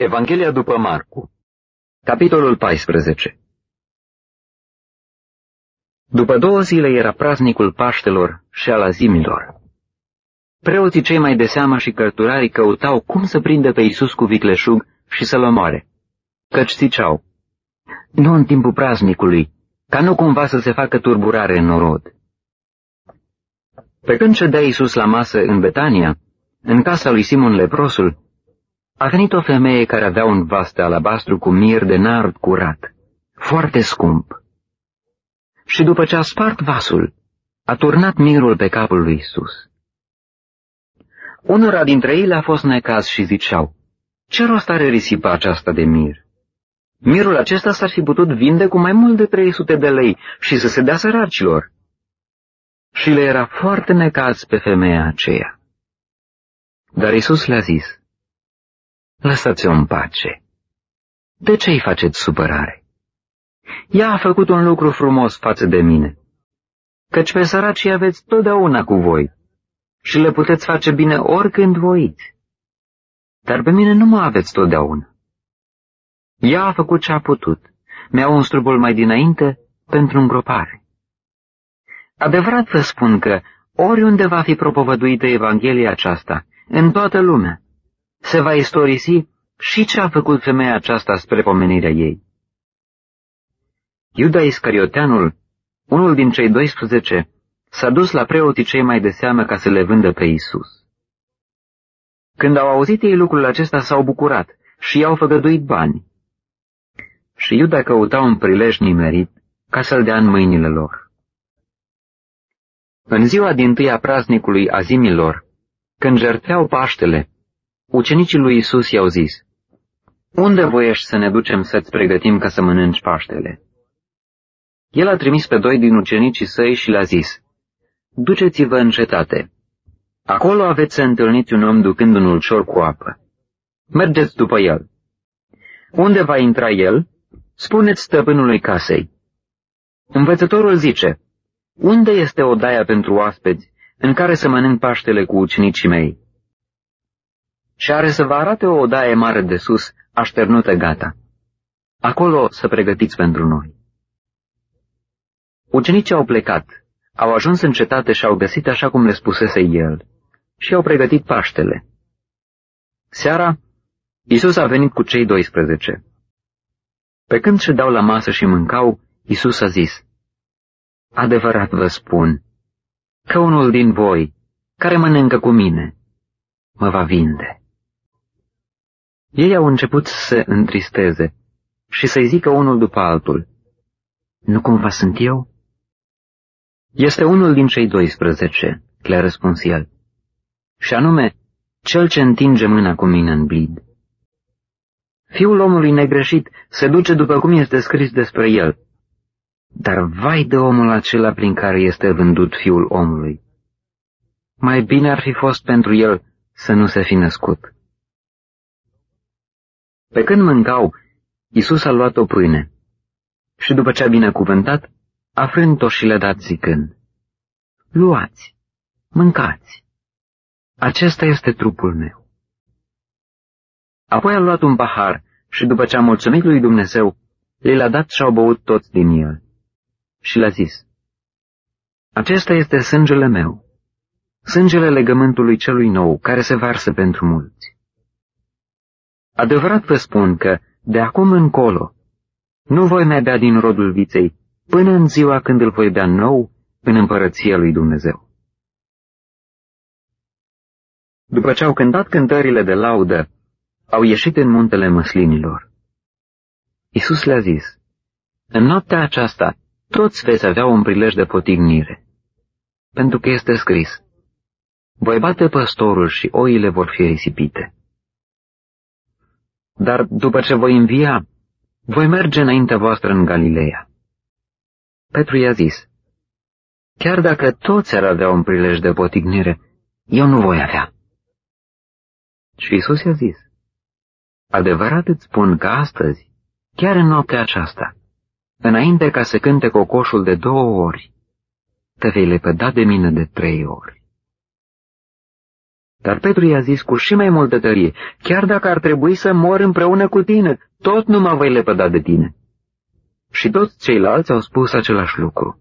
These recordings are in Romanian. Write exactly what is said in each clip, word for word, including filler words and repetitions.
Evanghelia după Marcu, capitolul paisprezece. După două zile era praznicul Paștelor și al Azimilor. Preoții cei mai de seamă și cărturarii căutau cum să prindă pe Iisus cu vicleșug și să-l omoare, căci ziceau: nu în timpul praznicului, ca nu cumva să se facă turburare în norod. Pe când ședea Iisus la masă în Betania, în casa lui Simon leprosul, a venit o femeie care avea un vas de alabastru cu mir de nard curat, foarte scump. Și după ce a spart vasul, a turnat mirul pe capul lui Iisus. Unora dintre ei le-a fost necaz și ziceau: ce rost are risipa aceasta de mir? Mirul acesta s-ar fi putut vinde cu mai mult de trei sute de lei și să se dea săracilor. Și le era foarte necaz pe femeia aceea. Dar Iisus le-a zis: lăsați-o în pace. De ce îi faceți supărare? Ea a făcut un lucru frumos față de mine, căci pe săracii aveți totdeauna cu voi și le puteți face bine oricând voiți. Dar pe mine nu mă aveți totdeauna. Ea a făcut ce a putut, mi-a uns trupul mai dinainte pentru îngropare. Adevărat vă spun că oriunde va fi propovăduită Evanghelia aceasta, în toată lumea, se va istorisi și ce a făcut femeia aceasta spre pomenirea ei. Iuda Iscarioteanul, unul din cei doisprezece, s-a dus la preoții cei mai de seamă ca să le vândă pe Iisus. Când au auzit ei lucrul acesta, s-au bucurat și i-au făgăduit bani. Și Iuda căuta un prilej nimerit ca să-l dea în mâinile lor. În ziua dintâi a praznicului Azimilor, când jertfeau Paștele, ucenicii lui Iisus i-au zis: unde voiești să ne ducem să-ți pregătim ca să mănânci Paștele? El a trimis pe doi din ucenicii săi și le-a zis: duceți-vă în cetate. Acolo aveți să întâlniți un om ducând un ulcior cu apă. Mergeți după el. Unde va intra el, spuneți stăpânului casei: învățătorul zice: unde este odaia pentru oaspeți în care să mănânc Paștele cu ucenicii mei? Și are să vă arate o odaie mare de sus, așternută gata. Acolo să pregătiți pentru noi. Ucenicii au plecat, au ajuns în cetate și au găsit așa cum le spusese el și au pregătit Paștele. Seara, Iisus a venit cu cei doisprezece. Pe când ședeau la masă și mâncau, Iisus a zis: adevărat vă spun că unul din voi, care mănâncă cu mine, mă va vinde. Ei au început să se întristeze și să-i zică unul după altul: nu cumva sunt eu? Este unul din cei doisprezece, le-a răspuns el, și anume cel ce întinge mâna cu mine în blid. Fiul omului negreșit se duce după cum este scris despre el, dar vai de omul acela prin care este vândut Fiul omului. Mai bine ar fi fost pentru el să nu se fi născut. Pe când mâncau, Iisus a luat o pâine și după ce a binecuvântat, a frânt-o și le-a dat zicând: luați, mâncați, acesta este trupul meu. Apoi a luat un pahar și după ce a mulțumit lui Dumnezeu, le l-a dat și au băut toți din el. Și le-a zis: acesta este sângele meu, sângele legământului celui nou, care se varsă pentru mulți. Adevărat vă spun că, de acum încolo, nu voi mai bea din rodul viței, până în ziua când îl voi bea nou în împărăția lui Dumnezeu. După ce au cântat cântările de laudă, au ieșit în muntele măslinilor. Iisus le-a zis: în noaptea aceasta toți veți avea un prilej de potignire, pentru că este scris: voi bate păstorul și oile vor fi risipite. Dar după ce voi învia, voi merge înaintea voastră în Galileea. Petru i-a zis: chiar dacă toți ar avea un prilej de potignire, eu nu voi avea. Și Iisus i-a zis: adevărat îți spun că astăzi, chiar în noaptea aceasta, înainte ca să cânte cocoșul de două ori, te vei lepăda de mine de trei ori. Dar Petru i-a zis cu și mai multă tărie, chiar dacă ar trebui să mor împreună cu tine, tot nu mă voi lepăda de tine. Și toți ceilalți au spus același lucru.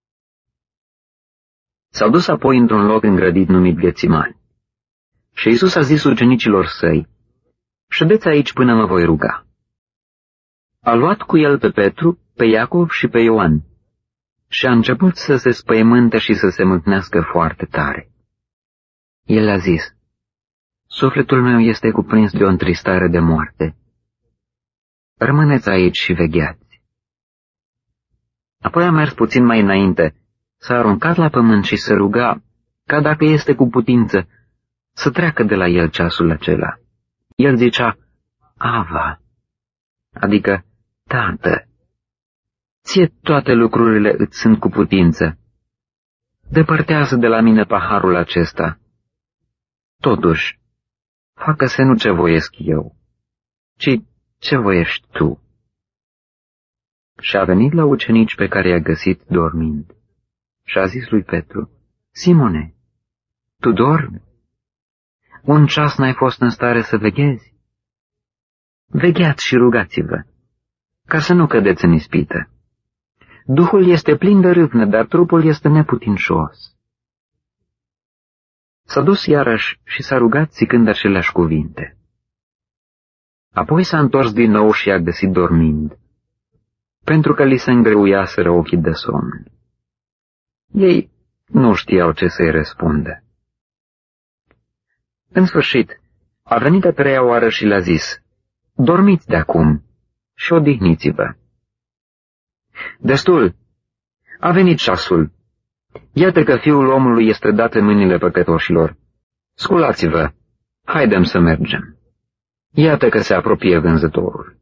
S-au dus apoi într-un loc îngrădit numit Ghețimani. Și Iisus a zis ucenicilor săi, ședeți aici până mă voi ruga. A luat cu el pe Petru, pe Iacov și pe Ioan și a început să se spăimânte și să se mâhnească foarte tare. El a zis, sufletul meu este cuprins de o întristare de moarte. Rămâneți aici și vegheați. Apoi a mers puțin mai înainte, s-a aruncat la pământ și se ruga, ca dacă este cu putință, să treacă de la el ceasul acela. El zicea, Ava, adică, Tată, ție toate lucrurile îți sunt cu putință. Depărtează de la mine paharul acesta. Totuși, facă-se nu ce voiesc eu, ci ce voiești tu. Și a venit la ucenici pe care i-a găsit dormind și a zis lui Petru, Simone, tu dormi? Un ceas n-ai fost în stare să veghezi? Vegheați și rugați-vă, ca să nu cădeți în ispită. Duhul este plin de râvnă, dar trupul este neputincios. S-a dus iarăși și s-a rugat zicând aceleași cuvinte. Apoi s-a întors din nou și i-a găsit dormind, pentru că li se îngreuiaseră ochii de somn. Ei nu știau ce să-i răspundă. În sfârșit, a venit a treia oară și le-a zis, dormiți de acum și odihniți-vă. Destul, a venit ceasul. Iată că fiul omului este dat în mâinile păcătoșilor. Sculați-vă, haidem să mergem. Iată că se apropie vânzătorul.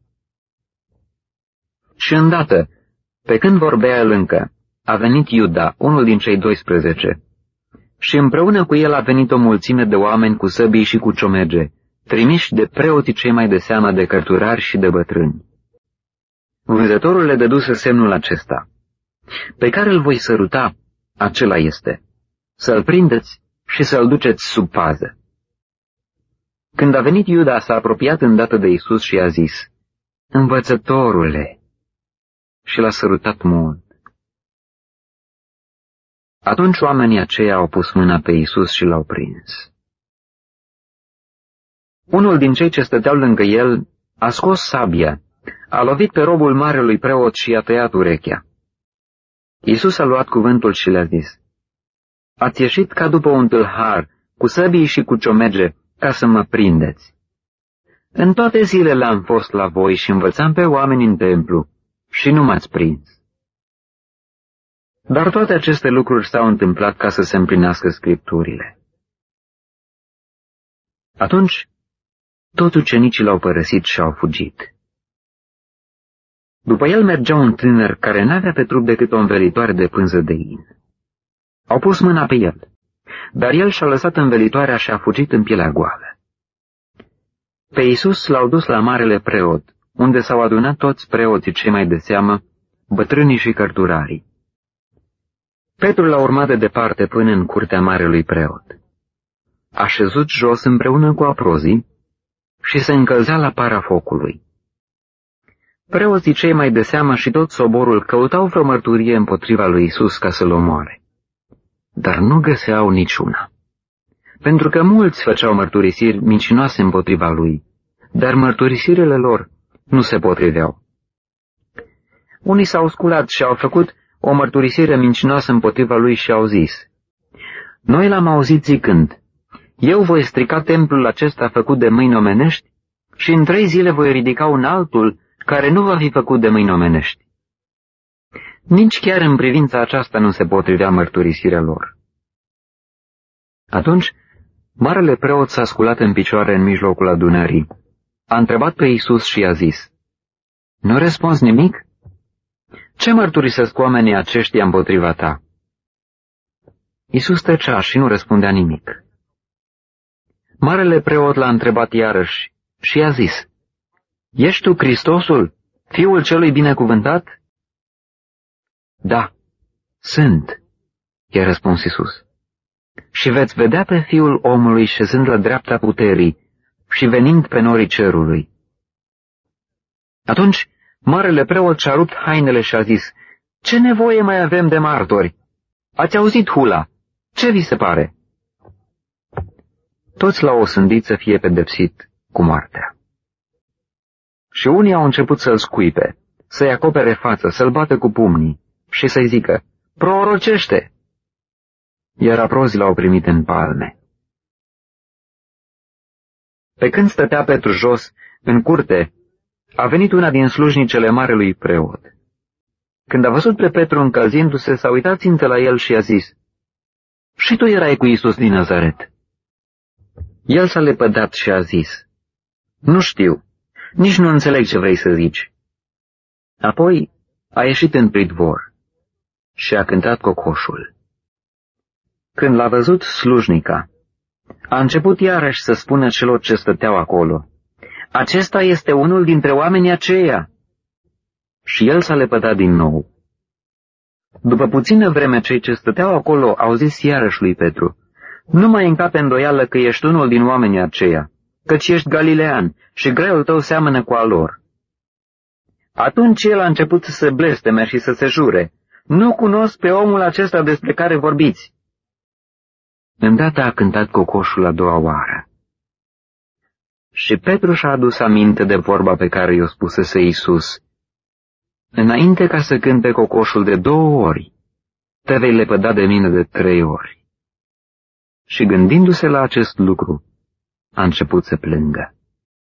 Și îndată, pe când vorbea el încă, a venit Iuda, unul din cei doisprezece, și împreună cu el a venit o mulțime de oameni cu săbii și cu ciomege, trimiși de preoții cei mai de seamă de cărturari și de bătrâni. Vânzătorul le dăduse semnul acesta, pe care îl voi săruta, acela este, să-l prindeți și să-l duceți sub pază. Când a venit Iuda, s-a apropiat îndată de Iisus și a zis, Învățătorule, și l-a sărutat mult. Atunci oamenii aceia au pus mâna pe Iisus și l-au prins. Unul din cei ce stăteau lângă el a scos sabia, a lovit pe robul marelui preot și i-a tăiat urechea. Iisus a luat cuvântul și le-a zis, ați ieșit ca după un tâlhar, cu săbii și cu ciomege, ca să mă prindeți. În toate zilele am fost la voi și învățam pe oameni în templu și nu m-ați prins. Dar toate aceste lucruri s-au întâmplat ca să se împlinească scripturile. Atunci, toți ucenicii l-au părăsit și au fugit. După el mergea un tânăr care n-avea pe trup decât o învelitoare de pânză de in. Au pus mâna pe el, dar el și-a lăsat învelitoarea și a fugit în pielea goală. Pe Iisus l-au dus la marele preot, unde s-au adunat toți preoții cei mai de seamă, bătrânii și cărturarii. Petru l-a urmat de departe până în curtea marelui preot. A șezut jos împreună cu aprozii și se încălzea la para focului. Preoții cei mai de seamă și tot soborul căutau vreo mărturie împotriva lui Iisus ca să-l omoare, dar nu găseau niciuna, pentru că mulți făceau mărturisiri mincinoase împotriva lui, dar mărturisirile lor nu se potriveau. Unii s-au sculat și au făcut o mărturisire mincinoasă împotriva lui și au zis, noi l-am auzit zicând, eu voi strica templul acesta făcut de mâini omenești și în trei zile voi ridica un altul care nu va fi făcut de mâini omenești. Nici chiar în privința aceasta nu se potrivea mărturisirea lor. Atunci, marele preot s-a sculat în picioare în mijlocul adunării, a întrebat pe Iisus și i-a zis, nu răspunzi nimic? Ce mărturisesc oamenii aceștia împotriva ta? Iisus tăcea și nu răspundea nimic. Marele preot l-a întrebat iarăși și i-a zis, ești tu Hristosul, Fiul celui binecuvântat? Da, sunt, i-a răspuns Iisus. și veți vedea pe Fiul omului șezând la dreapta puterii și venind pe norii cerului. Atunci, marele preot și-a rupt hainele și a zis, ce nevoie mai avem de martori? Ați auzit hula? Ce vi se pare? Toți l-au osândit să fie pedepsit cu moartea. Și unii au început să-l scuipe, să-i acopere față, să-l bată cu pumnii și să-i zică, prorocește! Iar aprozii l-au primit în palme. Pe când stătea Petru jos, în curte, a venit una din slujnicele marelui preot. Când a văzut pe Petru încălzindu-se, s-a uitat țintă la el și a zis, și tu erai cu Iisus din Nazaret. El s-a lepădat și a zis, nu știu, nici nu înțeleg ce vrei să zici. Apoi a ieșit în pridvor și a cântat cocoșul. Când l-a văzut slujnica, a început iarăși să spună celor ce stăteau acolo, acesta este unul dintre oamenii aceia. Și el s-a lepădat din nou. După puțină vreme, cei ce stăteau acolo au zis iarăși lui Petru, nu mai încape îndoială că ești unul din oamenii aceia, căci ești galilean și graiul tău seamănă cu al lor. Atunci el a început să se blesteme și să se jure, nu cunosc pe omul acesta despre care vorbiți. Îndată a cântat cocoșul a doua oară. Și Petru și-a adus aminte de vorba pe care i-o spusese Iisus, înainte ca să cânte cocoșul de două ori, te vei lepăda de mine de trei ori. Și gândindu-se la acest lucru, a început să plângă.